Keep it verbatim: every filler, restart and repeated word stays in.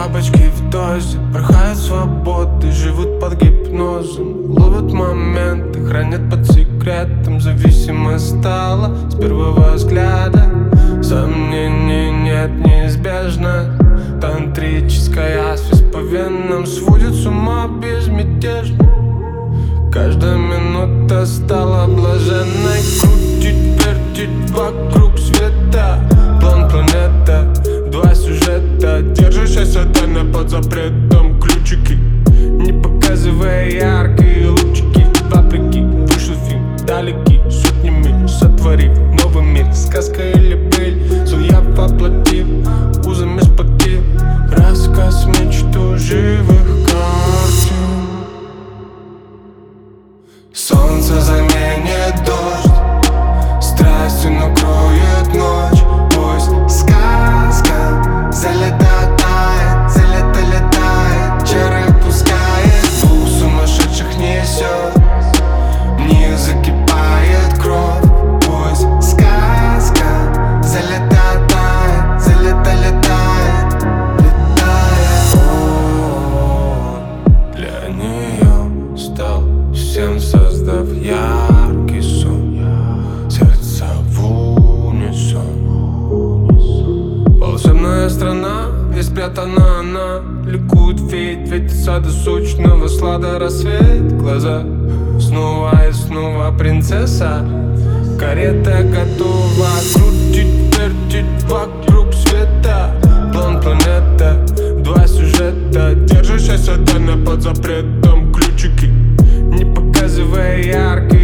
бабочки в дожде порхают свободы, живут под гипнозом, ловят моменты, хранят под секретом. Зависимо стало с первого взгляда, сомнений нет, неизбежно. Тантрическая связь по венам сводит с ума безмятежно. Каждая минута стала блаженной. Крутить, вертить вокруг света, план планета, два сюжета. Держащаяся тайна под запретом. Ключики, не показывая яркие лучики. Вопреки, вышел фильм далекий, сотнями сотворив новый мир. Сказка или быль, я воплотив, узами сплотив рассказ мечту живых картин. Солнце заменит дождь, страстью накроет ночь. Пусть сказка залетает, залета-летает, чары пускает, двух сумасшедших несет, в них закипает кровь. Пусть сказка залетает, залета-летает, летает. Он для нее стал всем, создав яркий сон, сердце в унисон. Волшебная страна, где спрятана она, ликует ведь, ведь сада сочного слада рассвет. Глаза снова и снова принцесса, карета готова. Крутить, вертить вокруг света, план планета, два сюжета. Держащаяся тайна под запретом. Ключики, не показывая яркие